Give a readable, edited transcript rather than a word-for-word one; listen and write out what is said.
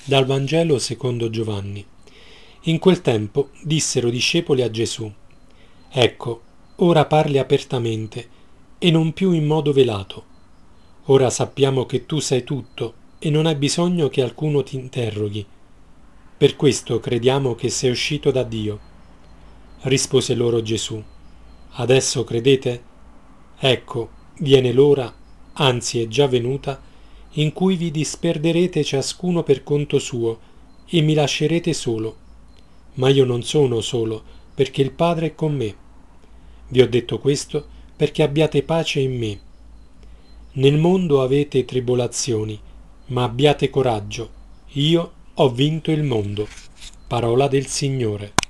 Dal Vangelo secondo Giovanni. In quel tempo dissero i discepoli a Gesù: Ecco, ora parli apertamente e non più in modo velato. Ora sappiamo che tu sai tutto e non hai bisogno che alcuno ti interroghi. Per questo crediamo che sei uscito da Dio. Rispose loro Gesù: Adesso credete? Ecco, viene l'ora, anzi è già venuta, in cui vi disperderete ciascuno per conto suo e mi lascerete solo. Ma io non sono solo, perché il Padre è con me. Vi ho detto questo perché abbiate pace in me. Nel mondo avete tribolazioni, ma abbiate coraggio. Io ho vinto il mondo. Parola del Signore.